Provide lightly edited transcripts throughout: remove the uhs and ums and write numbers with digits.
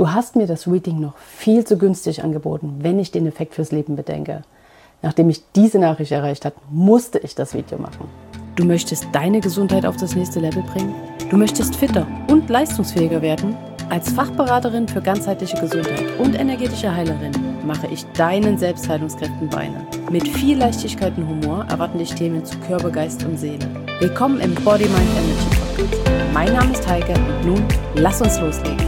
Du hast mir das Reading noch viel zu günstig angeboten, wenn ich den Effekt fürs Leben bedenke. Nachdem mich diese Nachricht erreicht hat, musste ich das Video machen. Du möchtest deine Gesundheit auf das nächste Level bringen? Du möchtest fitter und leistungsfähiger werden? Als Fachberaterin für ganzheitliche Gesundheit und energetische Heilerin mache ich deinen Selbstheilungskräften Beine. Mit viel Leichtigkeit und Humor erwarten dich Themen zu Körper, Geist und Seele. Willkommen im Body, Mind, Energy Podcast. Mein Name ist Heike und nun lass uns loslegen.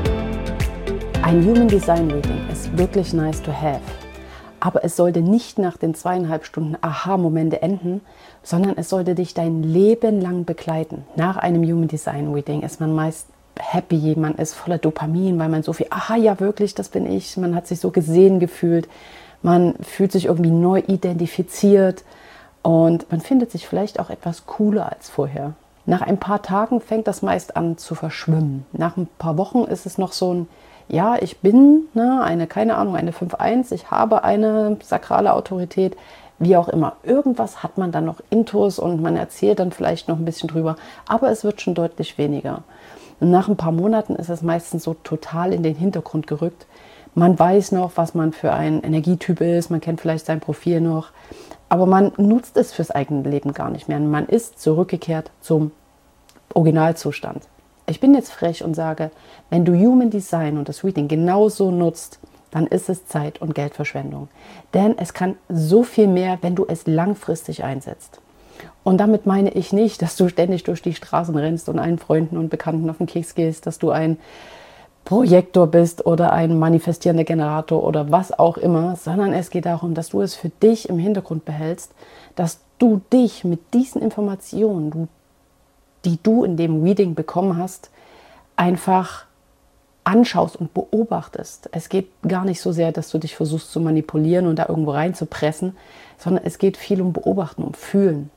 Ein Human Design Reading ist wirklich nice to have. Aber es sollte nicht nach den 2,5 Stunden Aha-Momente enden, sondern es sollte dich dein Leben lang begleiten. Nach einem Human Design Reading ist man meist happy, man ist voller Dopamin, weil man so viel, aha, ja wirklich, das bin ich, man hat sich so gesehen gefühlt, man fühlt sich irgendwie neu identifiziert und man findet sich vielleicht auch etwas cooler als vorher. Nach ein paar Tagen fängt das meist an zu verschwimmen. Nach ein paar Wochen ist es noch so ein, ja, ich bin eine 5-1, ich habe eine sakrale Autorität, wie auch immer. Irgendwas hat man dann noch intus und man erzählt dann vielleicht noch ein bisschen drüber, aber es wird schon deutlich weniger. Und nach ein paar Monaten ist es meistens so total in den Hintergrund gerückt. Man weiß noch, was man für ein Energietyp ist, man kennt vielleicht sein Profil noch, aber man nutzt es fürs eigene Leben gar nicht mehr. Man ist zurückgekehrt zum Originalzustand. Ich bin jetzt frech und sage, wenn du Human Design und das Reading genauso nutzt, dann ist es Zeit- und Geldverschwendung. Denn es kann so viel mehr, wenn du es langfristig einsetzt. Und damit meine ich nicht, dass du ständig durch die Straßen rennst und allen Freunden und Bekannten auf den Keks gehst, dass du ein Projektor bist oder ein manifestierender Generator oder was auch immer, sondern es geht darum, dass du es für dich im Hintergrund behältst, dass du dich mit diesen Informationen, die du in dem Reading bekommen hast, einfach anschaust und beobachtest. Es geht gar nicht so sehr, dass du dich versuchst zu manipulieren und da irgendwo reinzupressen, sondern es geht viel um Beobachten, um Fühlen.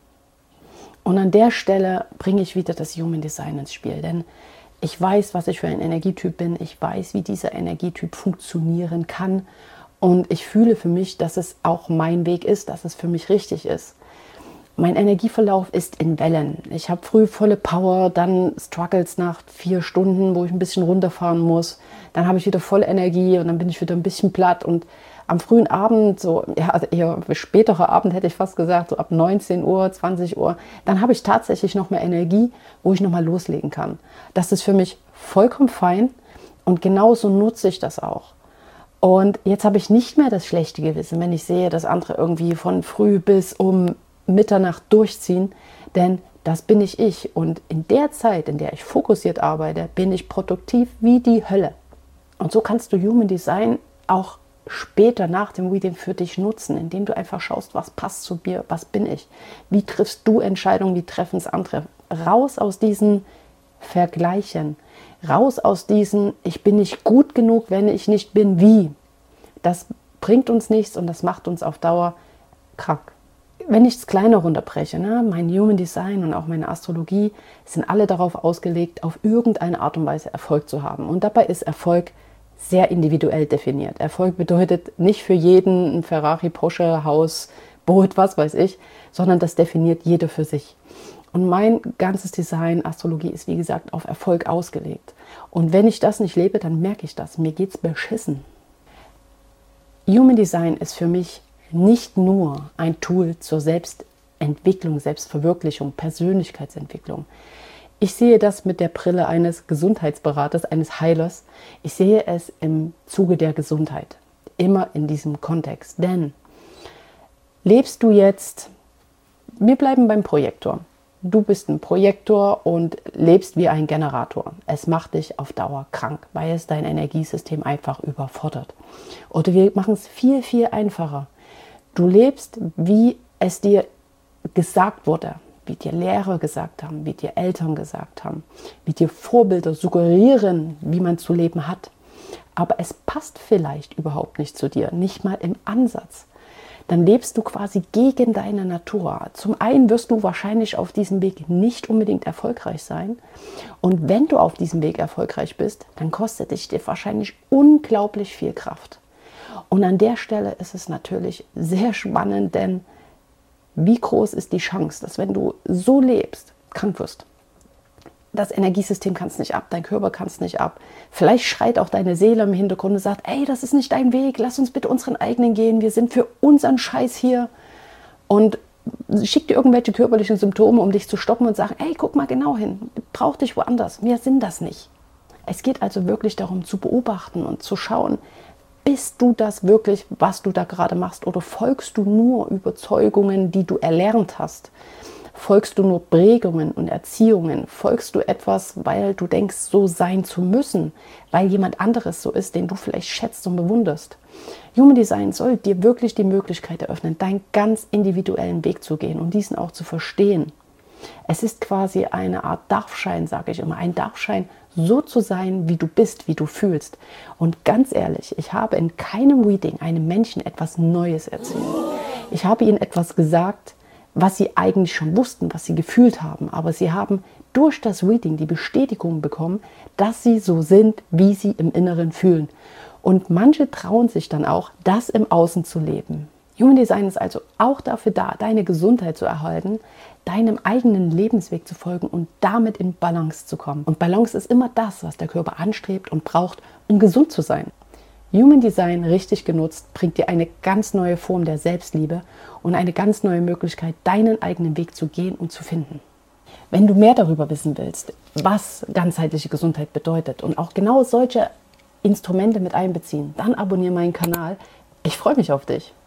Und an der Stelle bringe ich wieder das Human Design ins Spiel, denn ich weiß, was ich für ein Energietyp bin, ich weiß, wie dieser Energietyp funktionieren kann und ich fühle für mich, dass es auch mein Weg ist, dass es für mich richtig ist. Mein Energieverlauf ist in Wellen. Ich habe früh volle Power, dann Struggles nach 4 Stunden, wo ich ein bisschen runterfahren muss. Dann habe ich wieder volle Energie und dann bin ich wieder ein bisschen platt. Und am frühen Abend, so also eher späterer Abend hätte ich fast gesagt, so ab 19 Uhr, 20 Uhr, dann habe ich tatsächlich noch mehr Energie, wo ich nochmal loslegen kann. Das ist für mich vollkommen fein und genauso nutze ich das auch. Und jetzt habe ich nicht mehr das schlechte Gewissen, wenn ich sehe, dass andere irgendwie von früh bis um Mitternacht durchziehen, denn das bin nicht ich. Und in der Zeit, in der ich fokussiert arbeite, bin ich produktiv wie die Hölle. Und so kannst du Human Design auch später nach dem Reading für dich nutzen, indem du einfach schaust, was passt zu mir, was bin ich, wie triffst du Entscheidungen, wie treffen es andere. Raus aus diesen Vergleichen, raus aus diesen, ich bin nicht gut genug, wenn ich nicht bin wie. Das bringt uns nichts und das macht uns auf Dauer krank. Wenn ich es kleiner runterbreche, mein Human Design und auch meine Astrologie sind alle darauf ausgelegt, auf irgendeine Art und Weise Erfolg zu haben. Und dabei ist Erfolg sehr individuell definiert. Erfolg bedeutet nicht für jeden ein Ferrari, Porsche, Haus, Boot, was weiß ich, sondern das definiert jeder für sich. Und mein ganzes Design, Astrologie, ist wie gesagt auf Erfolg ausgelegt. Und wenn ich das nicht lebe, dann merke ich das. Mir geht's beschissen. Human Design ist für mich nicht nur ein Tool zur Selbstentwicklung, Selbstverwirklichung, Persönlichkeitsentwicklung. Ich sehe das mit der Brille eines Gesundheitsberaters, eines Heilers. Ich sehe es im Zuge der Gesundheit, immer in diesem Kontext. Denn lebst du jetzt, wir bleiben beim Projektor. Du bist ein Projektor und lebst wie ein Generator. Es macht dich auf Dauer krank, weil es dein Energiesystem einfach überfordert. Oder wir machen es viel, viel einfacher. Du lebst, wie es dir gesagt wurde, wie dir Lehrer gesagt haben, wie dir Eltern gesagt haben, wie dir Vorbilder suggerieren, wie man zu leben hat. Aber es passt vielleicht überhaupt nicht zu dir, nicht mal im Ansatz. Dann lebst du quasi gegen deine Natur. Zum einen wirst du wahrscheinlich auf diesem Weg nicht unbedingt erfolgreich sein. Und wenn du auf diesem Weg erfolgreich bist, dann kostet es dir wahrscheinlich unglaublich viel Kraft. Und an der Stelle ist es natürlich sehr spannend, denn wie groß ist die Chance, dass wenn du so lebst, krank wirst? das Energiesystem kann es nicht ab, dein Körper kann es nicht ab. Vielleicht schreit auch deine Seele im Hintergrund und sagt, ey, das ist nicht dein Weg, lass uns bitte unseren eigenen gehen, wir sind für unseren Scheiß hier. Und schickt dir irgendwelche körperlichen Symptome, um dich zu stoppen und sagen, ey, guck mal genau hin, brauch dich woanders, wir sind das nicht. Es geht also wirklich darum zu beobachten und zu schauen, bist du das wirklich, was du da gerade machst, oder folgst du nur Überzeugungen, die du erlernt hast? Folgst du nur Prägungen und Erziehungen? Folgst du etwas, weil du denkst, so sein zu müssen, weil jemand anderes so ist, den du vielleicht schätzt und bewunderst? Human Design soll dir wirklich die Möglichkeit eröffnen, deinen ganz individuellen Weg zu gehen und diesen auch zu verstehen. Es ist quasi eine Art Darfschein, sage ich immer, ein Darfschein, so zu sein, wie du bist, wie du fühlst. Und ganz ehrlich, ich habe in keinem Reading einem Menschen etwas Neues erzählt. Ich habe ihnen etwas gesagt, was sie eigentlich schon wussten, was sie gefühlt haben. Aber sie haben durch das Reading die Bestätigung bekommen, dass sie so sind, wie sie im Inneren fühlen. Und manche trauen sich dann auch, das im Außen zu leben. Human Design ist also auch dafür da, deine Gesundheit zu erhalten, deinem eigenen Lebensweg zu folgen und damit in Balance zu kommen. Und Balance ist immer das, was der Körper anstrebt und braucht, um gesund zu sein. Human Design richtig genutzt bringt dir eine ganz neue Form der Selbstliebe und eine ganz neue Möglichkeit, deinen eigenen Weg zu gehen und zu finden. Wenn du mehr darüber wissen willst, was ganzheitliche Gesundheit bedeutet und auch genau solche Instrumente mit einbeziehen, dann abonniere meinen Kanal. Ich freue mich auf dich.